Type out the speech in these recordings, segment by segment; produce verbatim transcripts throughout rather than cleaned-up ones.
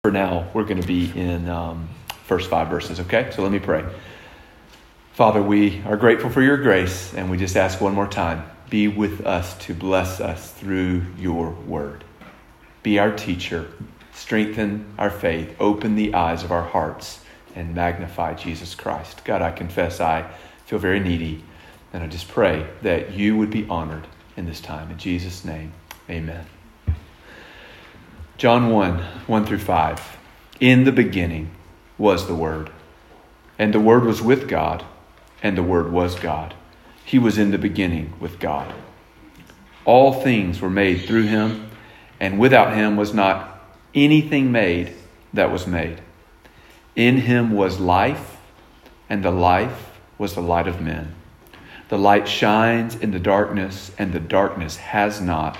For now, we're going to be in um, first five verses, okay? So let me pray. Father, we are grateful for your grace, and we just ask one more time, be with us to bless us through your word. Be our teacher, strengthen our faith, open the eyes of our hearts, and magnify Jesus Christ. God, I confess I feel very needy, and I just pray that you would be honored in this time. In Jesus' name, amen. John one, one through five. In the beginning was the Word, and the Word was with God, and the Word was God. He was in the beginning with God. All things were made through him, and without him was not anything made that was made. In him was life, and the life was the light of men. The light shines in the darkness, and the darkness has not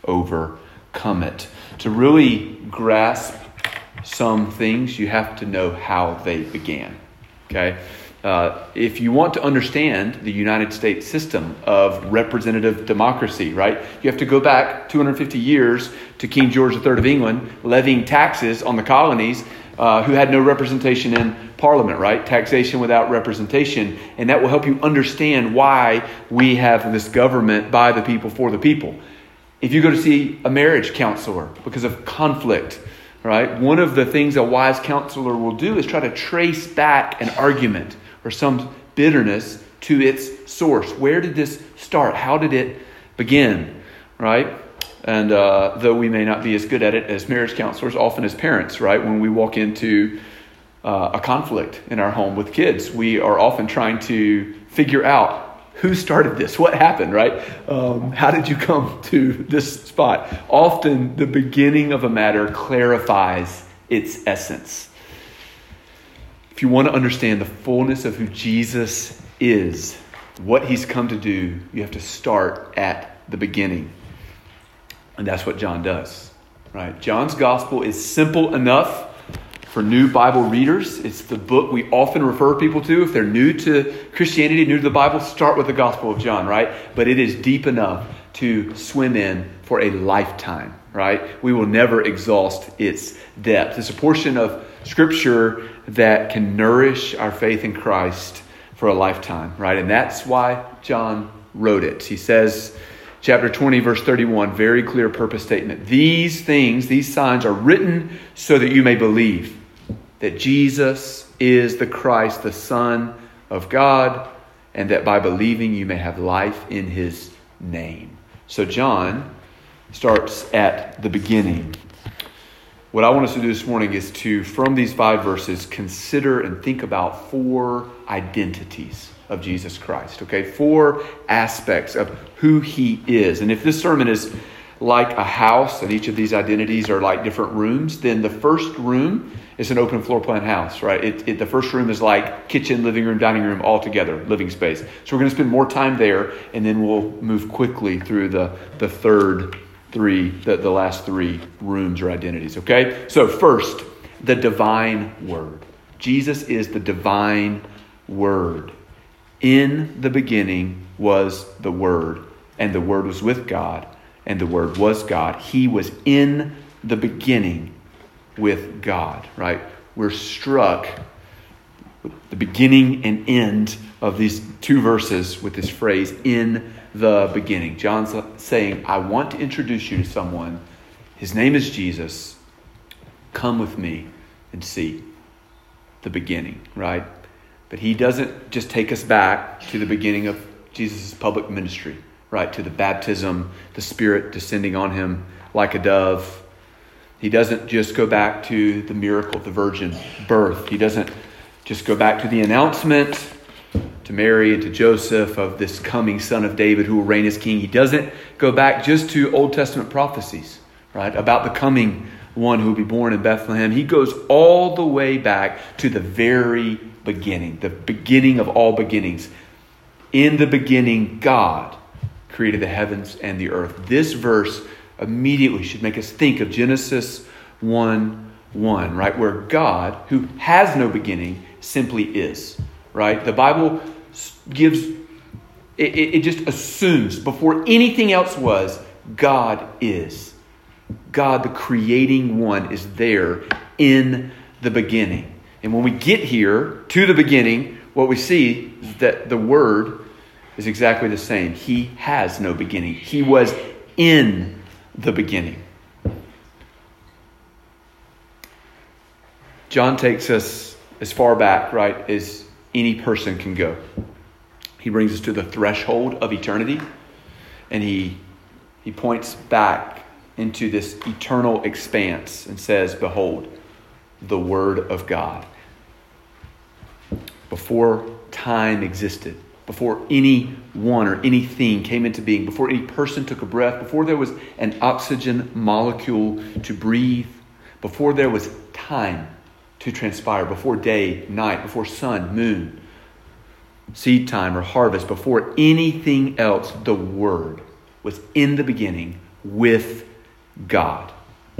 overcome it. To really grasp some things, you have to know how they began. Okay? Uh, if you want to understand the United States system of representative democracy, right, you have to go back two hundred fifty years to King George the Third of England, levying taxes on the colonies uh, who had no representation in Parliament, right? Taxation without representation. And that will help you understand why we have this government by the people for the people. If you go to see a marriage counselor because of conflict, right, one of the things a wise counselor will do is try to trace back an argument or some bitterness to its source. Where did this start? How did it begin, right? And uh, though we may not be as good at it as marriage counselors, often as parents, right, when we walk into uh, a conflict in our home with kids, we are often trying to figure out who started this? What happened, right? Um, how did you come to this spot? Often the beginning of a matter clarifies its essence. If you want to understand the fullness of who Jesus is, what he's come to do, you have to start at the beginning. And that's what John does, right? John's gospel is simple enough for new Bible readers. It's the book we often refer people to. If they're new to Christianity, new to the Bible, start with the Gospel of John, right? But it is deep enough to swim in for a lifetime, right? We will never exhaust its depth. It's a portion of Scripture that can nourish our faith in Christ for a lifetime, right? And that's why John wrote it. He says, chapter twenty, verse thirty-one, very clear purpose statement. These things, these signs are written so that you may believe that Jesus is the Christ, the Son of God, and that by believing you may have life in his name. So John starts at the beginning. What I want us to do this morning is to, from these five verses, consider and think about four identities of Jesus Christ. Okay, four aspects of who he is. And if this sermon is like a house and each of these identities are like different rooms, then the first room is an open floor plan house, right? It, it, the first room is like kitchen, living room, dining room, all together, living space. So we're going to spend more time there, and then we'll move quickly through the, the third three, the, the last three rooms or identities, okay? So first, the divine word. Jesus is the divine word. In the beginning was the Word, and the Word was with God, and the Word was God. He was in the beginning with God, right? We're struck with the beginning and end of these two verses with this phrase, in the beginning. John's saying, I want to introduce you to someone. His name is Jesus. Come with me and see the beginning, right? But he doesn't just take us back to the beginning of Jesus' public ministry, right? To the baptism, the Spirit descending on him like a dove. He doesn't just go back to the miracle of the virgin birth. He doesn't just go back to the announcement to Mary and to Joseph of this coming son of David who will reign as king. He doesn't go back just to Old Testament prophecies, right? About the coming one who will be born in Bethlehem. He goes all the way back to the very beginning, the beginning of all beginnings. In the beginning, God created the heavens and the earth. This verse immediately should make us think of Genesis one one, right? Where God, who has no beginning, simply is, right? The Bible gives, it, it just assumes before anything else was, God is. God, the creating one, is there in the beginning. And when we get here to the beginning, what we see is that the Word is exactly the same. He has no beginning. He was in the beginning. John takes us as far back, right, as any person can go. He brings us to the threshold of eternity, and he he points back into this eternal expanse and says, behold, the Word of God. Before time existed, before anyone or anything came into being, before any person took a breath, before there was an oxygen molecule to breathe, before there was time to transpire, before day, night, before sun, moon, seed time or harvest, before anything else, the Word was in the beginning with God.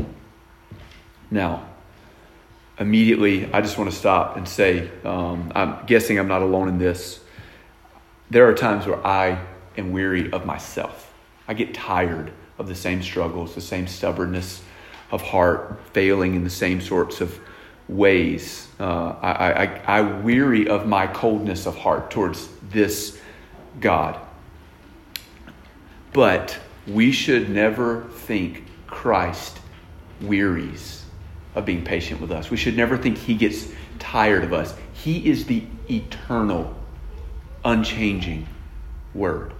Now, immediately, I just want to stop and say, um, I'm guessing I'm not alone in this. There are times where I am weary of myself. I get tired of the same struggles, the same stubbornness of heart, failing in the same sorts of ways. Uh, I, I, I weary of my coldness of heart towards this God. But we should never think Christ wearies of being patient with us. We should never think he gets tired of us. He is the eternal, unchanging Word.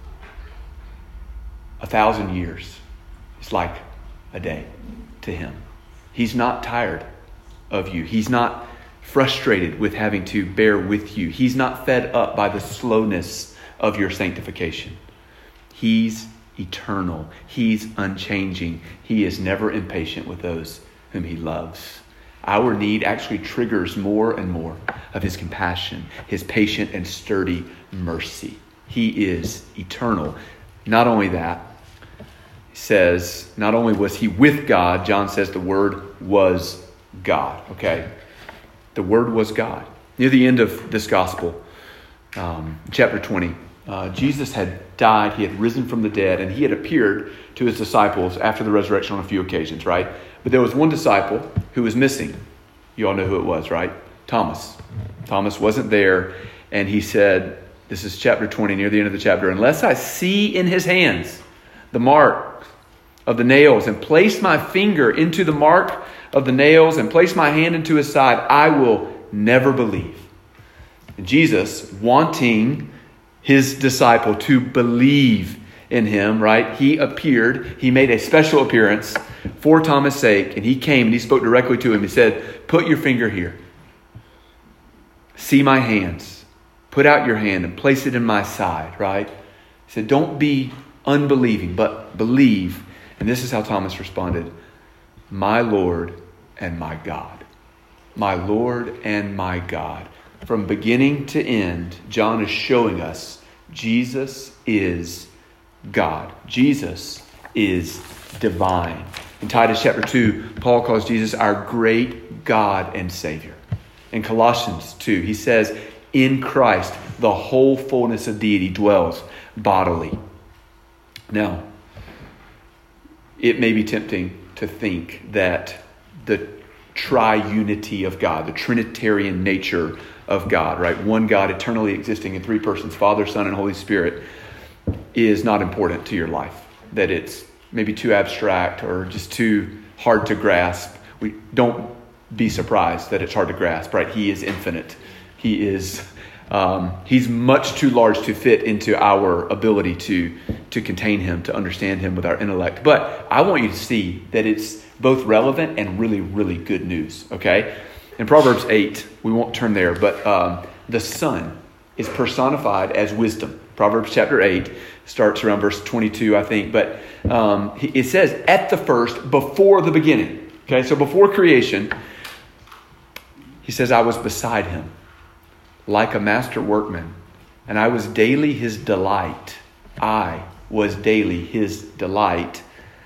A thousand years is like a day to him. He's not tired of you. He's not frustrated with having to bear with you. He's not fed up by the slowness of your sanctification. He's eternal. He's unchanging. He is never impatient with those whom he loves. Our need actually triggers more and more of his compassion, his patient and sturdy mercy. He is eternal. Not only that, he says, not only was he with God, John says the Word was God. Okay? The Word was God. Near the end of this gospel, um, chapter twenty, uh, Jesus had died. He had risen from the dead, and he had appeared to his disciples after the resurrection on a few occasions, right? But there was one disciple who was missing. You all know who it was, right? Thomas. Thomas wasn't there, and he said, this is chapter twenty, near the end of the chapter, unless I see in his hands the mark of the nails and place my finger into the mark of the nails and place my hand into his side, I will never believe. And Jesus, wanting his disciple to believe in him, right? He appeared, he made a special appearance for Thomas' sake, and he came and he spoke directly to him. He said, put your finger here. See my hands. Put out your hand and place it in my side, right? He said, don't be unbelieving, but believe. And this is how Thomas responded. My Lord and my God. My Lord and my God. From beginning to end, John is showing us Jesus is God. Jesus is divine. In Titus chapter two, Paul calls Jesus our great God and Savior. In Colossians two, he says, in Christ, the whole fullness of deity dwells bodily. Now, it may be tempting to think that the triunity of God, the Trinitarian nature of God, right? One God eternally existing in three persons, Father, Son, and Holy Spirit, is not important to your life. That it's maybe too abstract or just too hard to grasp. We don't be surprised that it's hard to grasp, right? He is infinite. He is, um, he's much too large to fit into our ability to, to contain him, to understand him with our intellect. But I want you to see that it's both relevant and really, really good news, okay? In Proverbs eight, we won't turn there, but um, the Son is personified as wisdom. Proverbs chapter eight starts around verse twenty-two, I think. But um, it says, at the first, before the beginning. Okay, so before creation, he says, I was beside him like a master workman, and I was daily his delight. I was daily his delight.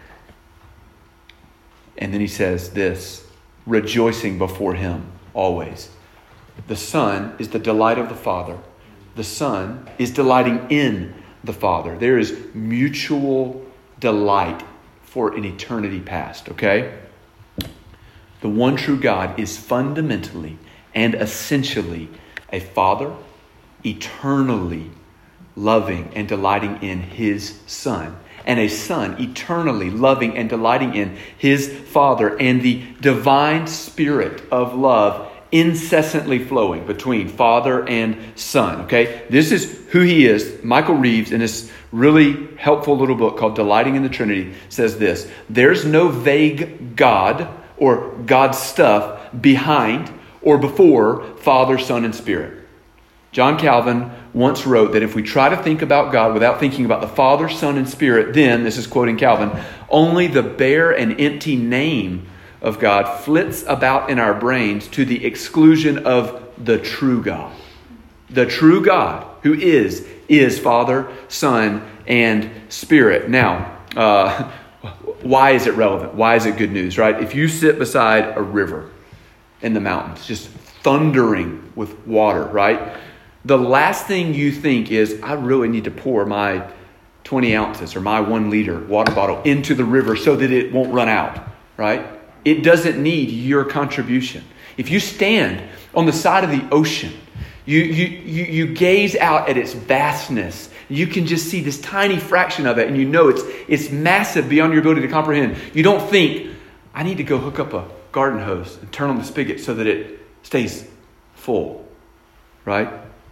And then he says this, rejoicing before him always. The Son is the delight of the Father. The Son is delighting in the Father. There is mutual delight for an eternity past, okay? The one true God is fundamentally and essentially a Father, eternally loving and delighting in his Son, and a Son eternally loving and delighting in his Father, and the divine Spirit of love incessantly flowing between Father and Son. Okay, this is who he is. Michael Reeves, in this really helpful little book called Delighting in the Trinity, says this: there's no vague God or God stuff behind or before Father, Son, and Spirit. John Calvin once wrote that if we try to think about God without thinking about the Father, Son, and Spirit, then, this is quoting Calvin, only the bare and empty name of God flits about in our brains to the exclusion of the true God. The true God, who is, is Father, Son, and Spirit. Now, uh, why is it relevant? Why is it good news, right? If you sit beside a river in the mountains, just thundering with water, right? The last thing you think is, I really need to pour my twenty ounces or my one liter water bottle into the river so that it won't run out, right? It doesn't need your contribution. If you stand on the side of the ocean, you, you, you, you gaze out at its vastness. You can just see this tiny fraction of it, and you know it's, it's massive beyond your ability to comprehend. You don't think, I need to go hook up a garden hose and turn on the spigot so that it stays full, right?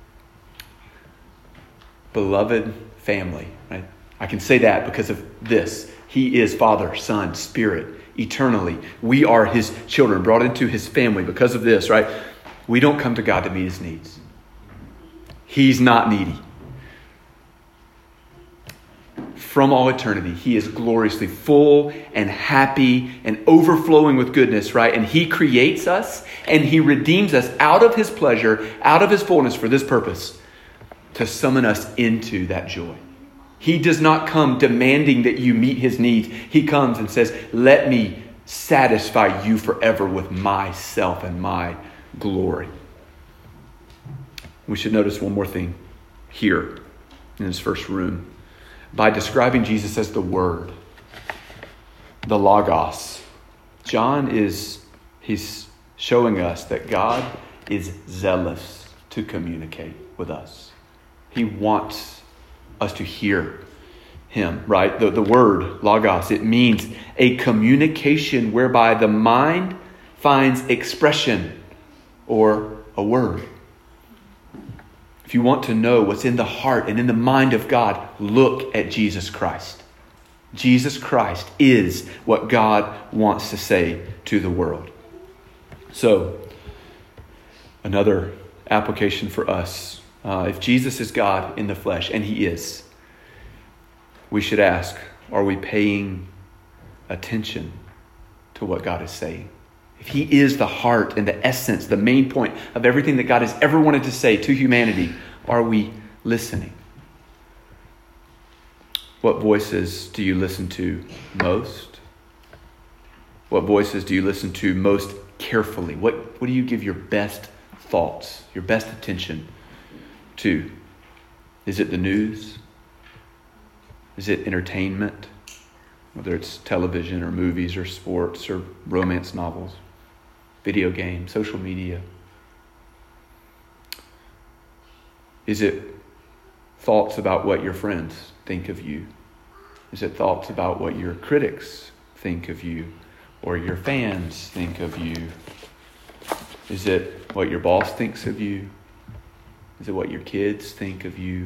Beloved family, right? I can say that because of this. He is Father, Son, Spirit, eternally. We are his children, brought into his family because of this, right? We don't come to God to meet his needs. He's not needy. From all eternity, he is gloriously full and happy and overflowing with goodness, right? And he creates us and he redeems us out of his pleasure, out of his fullness for this purpose, to summon us into that joy. He does not come demanding that you meet his needs. He comes and says, let me satisfy you forever with myself and my glory. We should notice one more thing here in this first room. By describing Jesus as the Word, the Logos, John is, he's showing us that God is zealous to communicate with us. He wants us to hear him, right? The, the word, Logos, it means a communication whereby the mind finds expression or a word. If you want to know what's in the heart and in the mind of God, look at Jesus Christ. Jesus Christ is what God wants to say to the world. So, another application for us. Uh, if Jesus is God in the flesh, and he is, we should ask, are we paying attention to what God is saying? If he is the heart and the essence, the main point of everything that God has ever wanted to say to humanity, are we listening? What voices do you listen to most? What voices do you listen to most carefully? What, what do you give your best thoughts, your best attention to? Is it the news? Is it entertainment? Whether it's television or movies or sports or romance novels, video games, social media. Is it thoughts about what your friends think of you? Is it thoughts about what your critics think of you or your fans think of you? Is it what your boss thinks of you? Is it what your kids think of you?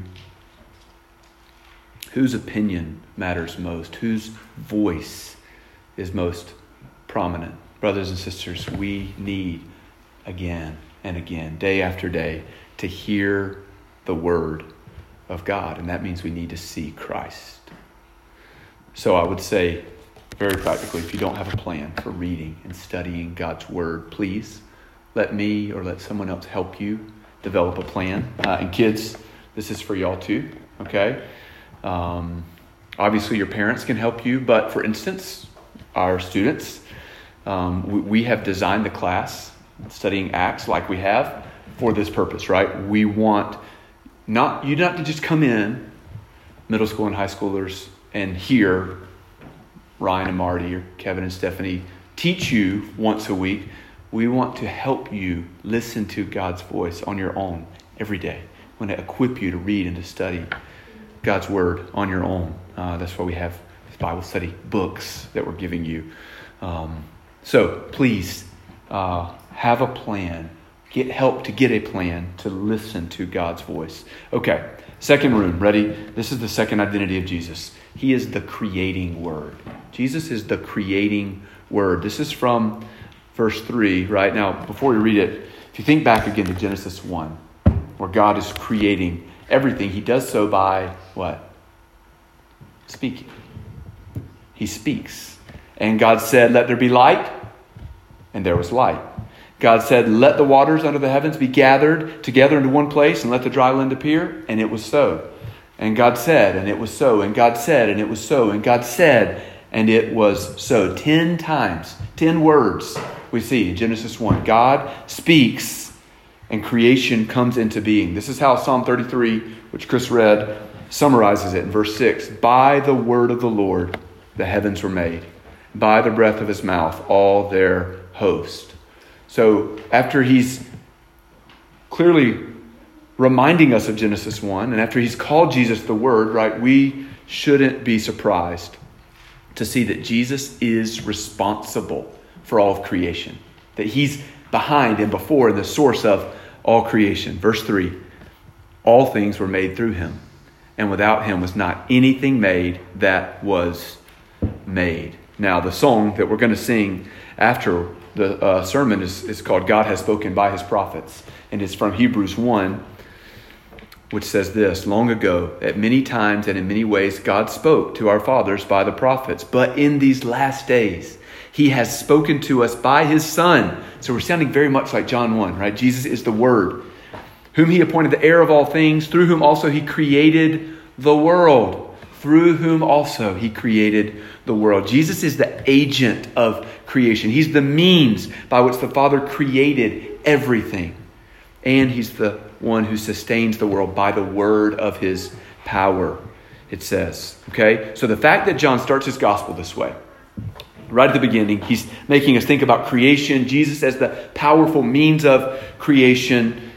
Whose opinion matters most? Whose voice is most prominent? Brothers and sisters, we need again and again, day after day, to hear the word of God. And that means we need to see Christ. So I would say, very practically, if you don't have a plan for reading and studying God's word, please let me or let someone else help you develop a plan. Uh, and kids, this is for y'all too, okay? Um, obviously, your parents can help you, but for instance, our students, um, we, we have designed the class studying Acts like we have for this purpose, right? We want not you not to just come in, middle school and high schoolers, and hear Ryan and Marty or Kevin and Stephanie teach you once a week. We want to help you listen to God's voice on your own every day. We want to equip you to read and to study God's word on your own. Uh, that's why we have these Bible study books that we're giving you. Um, so please uh, have a plan. Get help to get a plan to listen to God's voice. Okay, second room. Ready? This is the second identity of Jesus. He is the creating word. Jesus is the creating word. This is from verse three, right? Now, before we read it, if you think back again to Genesis one, where God is creating everything, he does so by what? Speaking. He speaks. And God said, let there be light. And there was light. God said, let the waters under the heavens be gathered together into one place and let the dry land appear. And it was so. And God said, and it was so. And God said, and it was so. And God said, and it was so. Ten times, ten words we see in Genesis one. God speaks and creation comes into being. This is how Psalm thirty-three, which Chris read, summarizes it in verse six. By the word of the Lord, the heavens were made. By the breath of his mouth, all their host. So after he's clearly reminding us of Genesis one, and after he's called Jesus the Word, right, we shouldn't be surprised to see that Jesus is responsible for all of creation. That he's behind and before and the source of all creation. Verse three, all things were made through him, and without him was not anything made that was made. Now, the song that we're going to sing after the uh, sermon is, is called God Has Spoken by His Prophets. And it's from Hebrews one, which says this: long ago, at many times and in many ways, God spoke to our fathers by the prophets. But in these last days, he has spoken to us by his Son. So we're sounding very much like John one, right? Jesus is the Word, whom he appointed the heir of all things, through whom also he created the world. Through whom also he created the world. Jesus is the agent of creation. He's the means by which the Father created everything. And he's the one who sustains the world by the word of his power, it says. Okay? So the fact that John starts his gospel this way, right at the beginning, he's making us think about creation, Jesus as the powerful means of creation.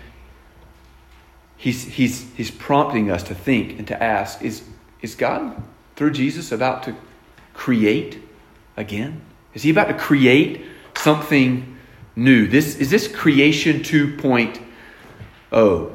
He's, he's, he's prompting us to think and to ask, is, is God, through Jesus, about to create again? Is he about to create something new? This is this creation two point oh.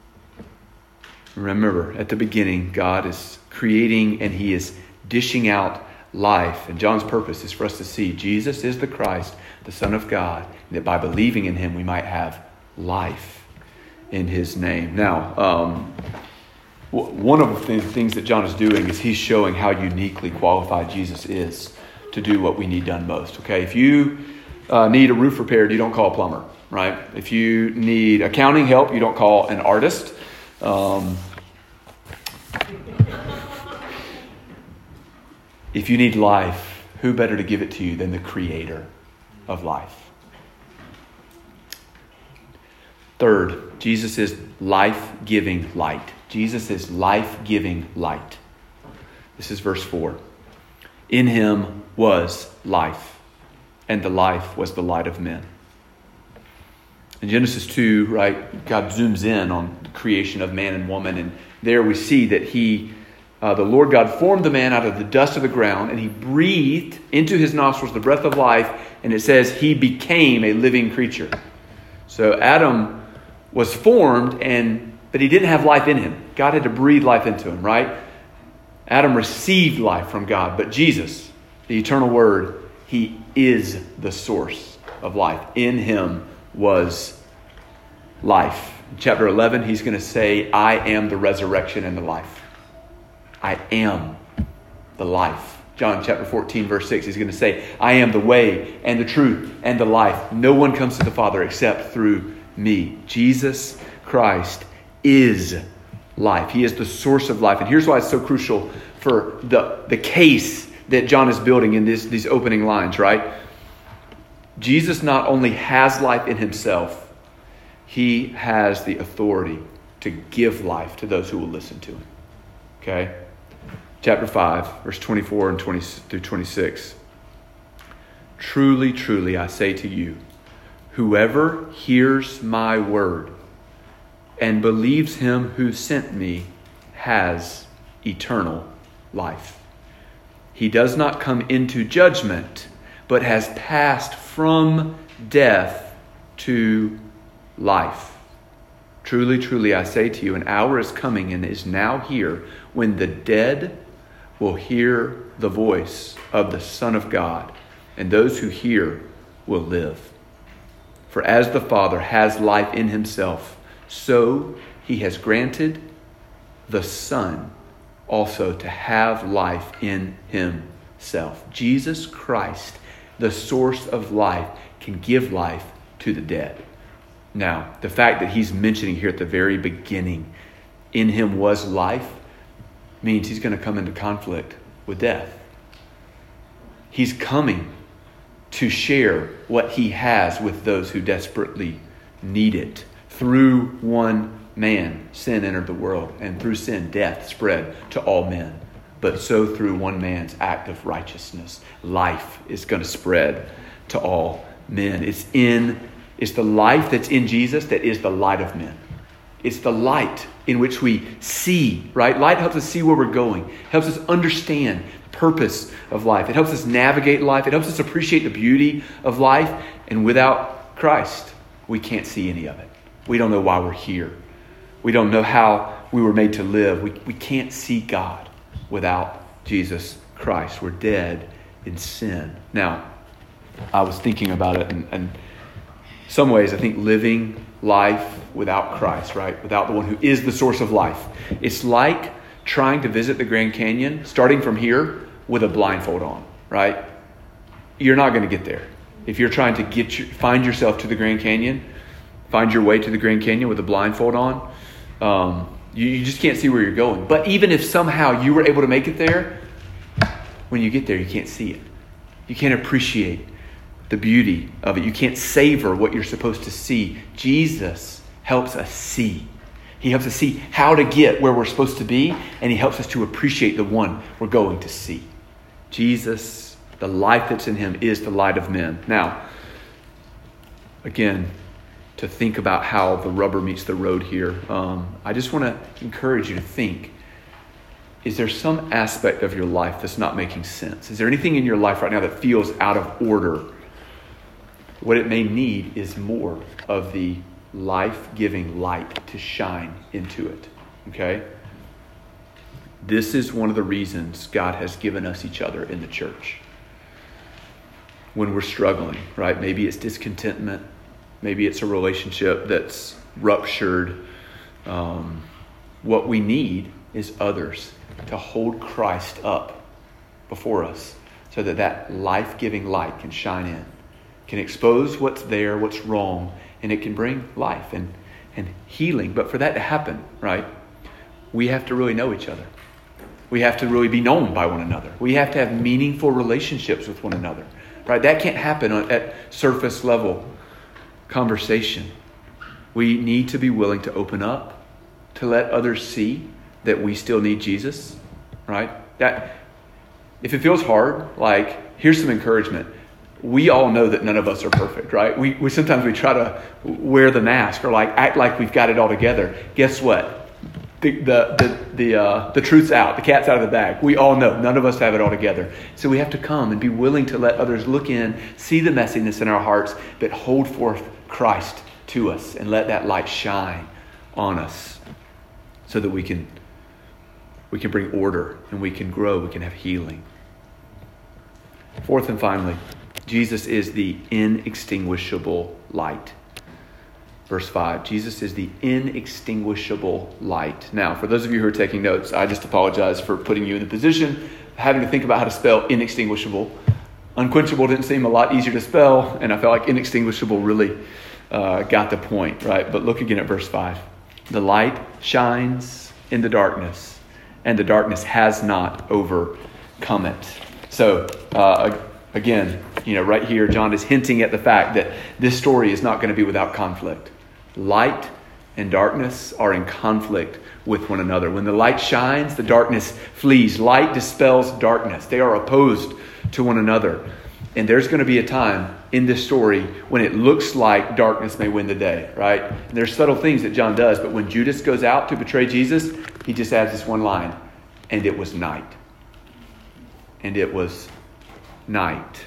Remember, at the beginning, God is creating and he is dishing out life. And John's purpose is for us to see Jesus is the Christ, the Son of God, and that by believing in him, we might have life in his name. Now, um, one of the things that John is doing is he's showing how uniquely qualified Jesus is to do what we need done most. Okay, if you uh, need a roof repaired, you don't call a plumber, right? If you need accounting help, you don't call an artist. Um, if you need life, who better to give it to you than the Creator of life? Third, Jesus is life-giving light. Jesus is life-giving light. This is verse four. In him was life, and the life was the light of men. In Genesis two, right, God zooms in on the creation of man and woman, and there we see that he, uh, the Lord God formed the man out of the dust of the ground, and he breathed into his nostrils the breath of life, and it says he became a living creature. So Adam was formed, and but he didn't have life in him. God had to breathe life into him, right? Adam received life from God, but Jesus, the eternal Word, he is the source of life. In him was life. In chapter eleven, he's going to say, I am the resurrection and the life. I am the life. John chapter fourteen, verse six, he's going to say, I am the way and the truth and the life. No one comes to the Father except through me. Jesus Christ is life. He is the source of life. And here's why it's so crucial for the, the case that John is building in this, these opening lines, right? Jesus not only has life in himself, he has the authority to give life to those who will listen to him. Okay? Chapter five, verse twenty-four and twenty through twenty-six. truly, truly, I say to you, whoever hears my word and believes him who sent me has eternal life. He does not come into judgment, but has passed from death to life. Truly, truly, I say to you, an hour is coming and is now here when the dead will hear the voice of the Son of God, and those who hear will live. For as the Father has life in himself, so he has granted the Son also to have life in himself. Jesus Christ, the source of life, can give life to the dead. Now, the fact that he's mentioning here at the very beginning, in him was life, means he's going to come into conflict with death. He's coming to share what he has with those who desperately need it. Through one man, sin entered the world, and through sin, death spread to all men. But so through one man's act of righteousness, life is going to spread to all men. It's in, it's the life that's in Jesus that is the light of men. It's the light in which we see, right? Light helps us see where we're going. Helps us understand the purpose of life. It helps us navigate life. It helps us appreciate the beauty of life. And without Christ, we can't see any of it. We don't know why we're here. We don't know how we were made to live. We, we can't see God without Jesus Christ. We're dead in sin. Now, I was thinking about it, and, and some ways I think living life without Christ, right? Without the one who is the source of life. It's like trying to visit the Grand Canyon, starting from here with a blindfold on, right? You're not going to get there. If you're trying to get your, find yourself to the Grand Canyon, find your way to the Grand Canyon with a blindfold on, um, you, you just can't see where you're going. But even if somehow you were able to make it there, when you get there, you can't see it. You can't appreciate the beauty of it. You can't savor what you're supposed to see. Jesus helps us see. He helps us see how to get where we're supposed to be, and he helps us to appreciate the one we're going to see. Jesus, the life that's in him, is the light of men. Now, again, to think about how the rubber meets the road here, um, I just want to encourage you to think, is there some aspect of your life that's not making sense? Is there anything in your life right now that feels out of order? What it may need is more of the life-giving light to shine into it. Okay? This is one of the reasons God has given us each other in the church. When we're struggling, right? Maybe it's discontentment. Maybe it's a relationship that's ruptured. Um, what we need is others to hold Christ up before us so that that life-giving light can shine in, can expose what's there, what's wrong, and it can bring life and, and healing. But for that to happen, right, we have to really know each other. We have to really be known by one another. We have to have meaningful relationships with one another, right? That can't happen at surface level conversation. We need to be willing to open up, to let others see that we still need Jesus, right? That if it feels hard, like, here's some encouragement. We all know that none of us are perfect, right? We, we sometimes we try to wear the mask or like act like we've got it all together. Guess what? The the the the, uh, the truth's out. The cat's out of the bag. We all know none of us have it all together. So we have to come and be willing to let others look in, see the messiness in our hearts, but hold forth Christ to us and let that light shine on us so that we can we can bring order and we can grow, we can have healing. Fourth and finally, Jesus is the inextinguishable light. Verse five, Jesus is the inextinguishable light. Now, for those of you who are taking notes, I just apologize for putting you in the position of having to think about how to spell inextinguishable. Unquenchable didn't seem a lot easier to spell, and I felt like inextinguishable really uh, got the point, right? But look again at verse five. The light shines in the darkness, and the darkness has not overcome it. So, uh, again, you know, right here, John is hinting at the fact that this story is not going to be without conflict. Light and darkness are in conflict with one another. When the light shines, the darkness flees. Light dispels darkness. They are opposed to one another. And there's going to be a time in this story when it looks like darkness may win the day, right? And there's subtle things that John does, but when Judas goes out to betray Jesus, he just adds this one line, and it was night. And it was night.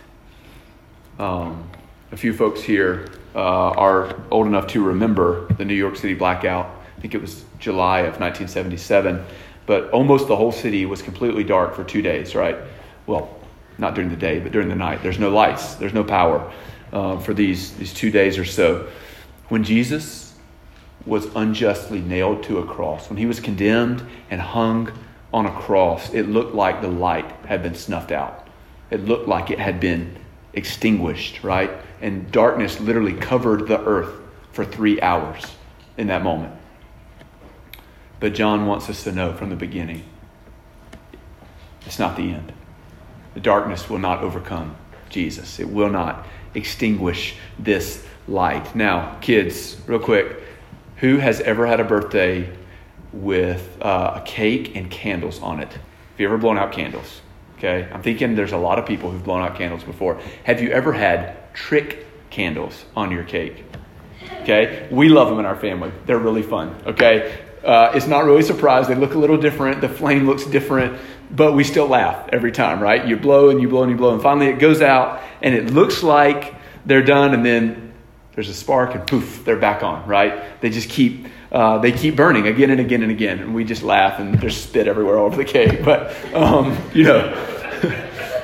Um, a few folks here uh, are old enough to remember the New York City blackout. I think it was July of nineteen seventy-seven. But almost the whole city was completely dark for two days, right? Well, not during the day, but during the night. There's no lights. There's no power uh, for these, these two days or so. When Jesus was unjustly nailed to a cross, when he was condemned and hung on a cross, it looked like the light had been snuffed out. It looked like it had been extinguished, right? And darkness literally covered the earth for three hours in that moment. But John wants us to know from the beginning, it's not the end. The darkness will not overcome Jesus. It will not extinguish this light. Now, kids, real quick, who has ever had a birthday with uh, a cake and candles on it? Have you ever blown out candles? Okay, I'm thinking there's a lot of people who've blown out candles before. Have you ever had trick candles on your cake? Okay, we love them in our family. They're really fun. Okay, uh, it's not really a surprise. They look a little different. The flame looks different, but we still laugh every time, right? You blow and you blow and you blow, and finally it goes out, and it looks like they're done, and then there's a spark, and poof, they're back on, right? They just keep uh, they keep burning again and again and again, and we just laugh, and there's spit everywhere all over the cake. But um, you know,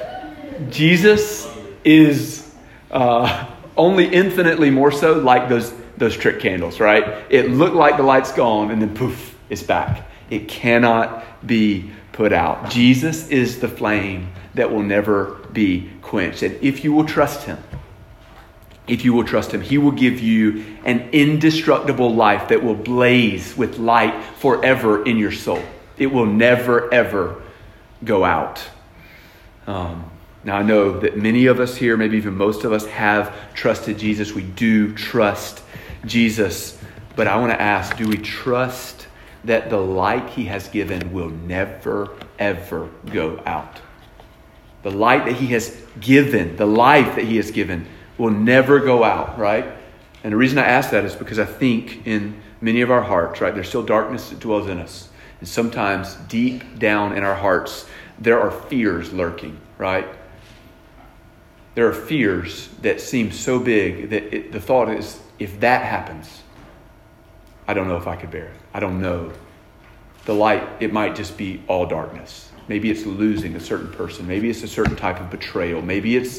Jesus is uh, only infinitely more so like those those trick candles, right? It looked like the light's gone, and then poof, it's back. It cannot be put out. Jesus is the flame that will never be quenched. And if you will trust him, if you will trust him, he will give you an indestructible life that will blaze with light forever in your soul. It will never, ever go out. Um, now, I know that many of us here, maybe even most of us, have trusted Jesus. We do trust Jesus. But I want to ask, do we trust that the light he has given will never, ever go out? The light that he has given, the life that he has given, will never go out, right? And the reason I ask that is because I think in many of our hearts, right, there's still darkness that dwells in us. And sometimes deep down in our hearts, there are fears lurking, right? There are fears that seem so big that it, the thought is, if that happens, I don't know if I could bear it. I don't know. The light, it might just be all darkness. Maybe it's losing a certain person. Maybe it's a certain type of betrayal. Maybe it's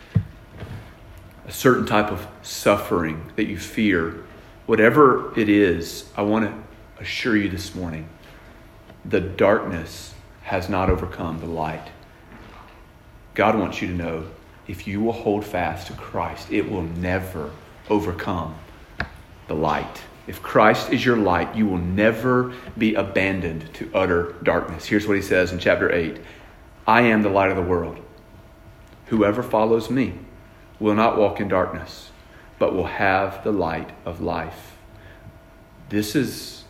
a certain type of suffering that you fear. Whatever it is, I want to assure you this morning, the darkness has not overcome the light. God wants you to know, if you will hold fast to Christ, it will never overcome the light. If Christ is your light, you will never be abandoned to utter darkness. Here's what he says in chapter eight. I am the light of the world. Whoever follows me will not walk in darkness, but will have the light of life. This is...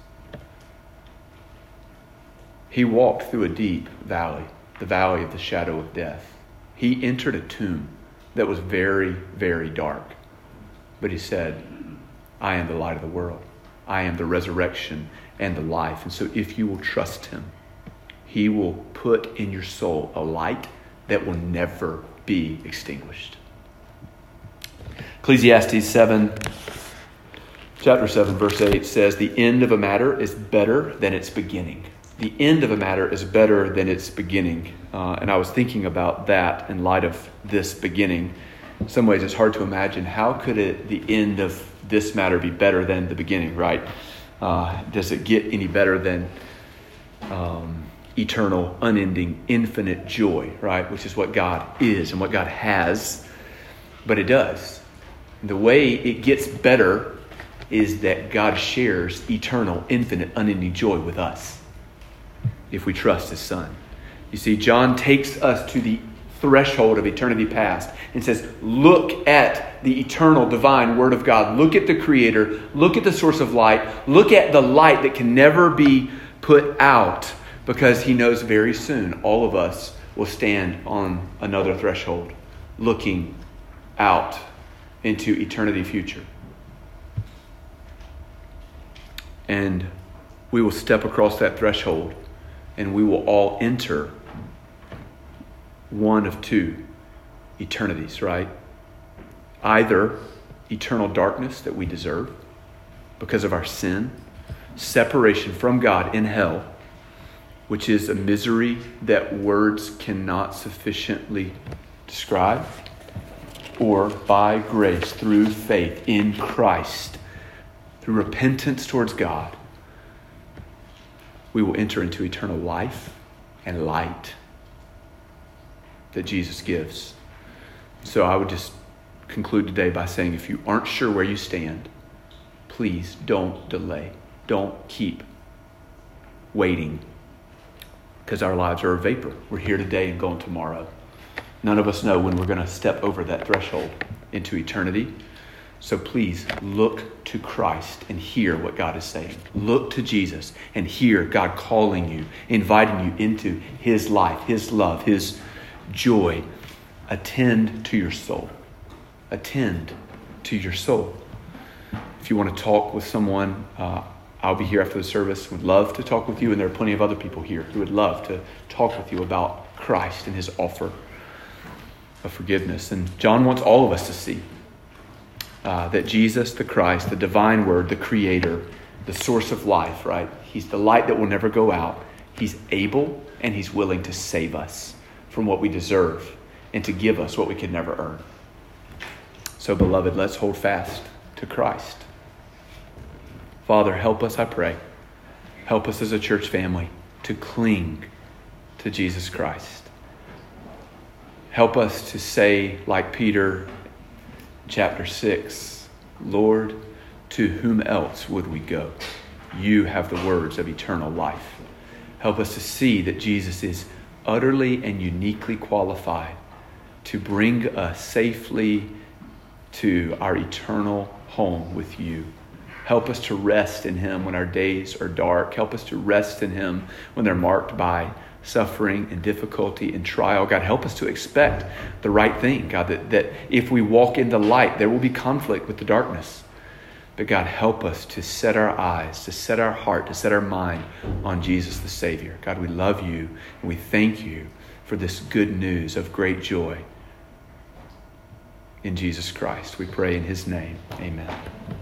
He walked through a deep valley, the valley of the shadow of death. He entered a tomb that was very, very dark. But he said, I am the light of the world. I am the resurrection and the life. And so if you will trust him, he will put in your soul a light that will never be extinguished. Ecclesiastes seven, chapter seven, verse eight says, the end of a matter is better than its beginning. The end of a matter is better than its beginning. Uh, and I was thinking about that in light of this beginning. In some ways, it's hard to imagine how could it, the end of this matter be better than the beginning, right? Uh, does it get any better than um, eternal, unending, infinite joy, right? Which is what God is and what God has. But it does. The way it gets better is that God shares eternal, infinite, unending joy with us if we trust his Son. You see, John takes us to the threshold of eternity past and says, look at the eternal divine word of God. Look at the creator. Look at the source of light. Look at the light that can never be put out, because he knows very soon all of us will stand on another threshold. looking out into eternity future. And we will step across that threshold and we will all enter one of two eternities, right? Either eternal darkness that we deserve because of our sin, separation from God in hell, which is a misery that words cannot sufficiently describe, or by grace through faith in Christ, through repentance towards God, we will enter into eternal life and light that Jesus gives. So I would just conclude today by saying, if you aren't sure where you stand, please don't delay. Don't keep waiting, because our lives are a vapor. We're here today and going tomorrow. None of us know when we're going to step over that threshold into eternity. So please look to Christ and hear what God is saying. Look to Jesus and hear God calling you, inviting you into his life, his love, his joy. Attend to your soul. Attend to your soul. If you want to talk with someone, uh, I'll be here after the service. Would love to talk with you, and there are plenty of other people here who would love to talk with you about Christ and his offer of forgiveness. And John wants all of us to see uh, that Jesus, the Christ, the divine word, the creator, the source of life, right? He's the light that will never go out. He's able and he's willing to save us from what we deserve and to give us what we could never earn. So, beloved, let's hold fast to Christ. Father, help us, I pray. Help us as a church family to cling to Jesus Christ. Help us to say, like Peter, chapter six, Lord, to whom else would we go? You have the words of eternal life. Help us to see that Jesus is utterly and uniquely qualified to bring us safely to our eternal home with you. Help us to rest in him when our days are dark. Help us to rest in him when they're marked by suffering and difficulty and trial. God, help us to expect the right thing. God, that, that if we walk in the light, there will be conflict with the darkness. But God, help us to set our eyes, to set our heart, to set our mind on Jesus the Savior. God, we love you and we thank you for this good news of great joy in Jesus Christ. We pray in his name. Amen.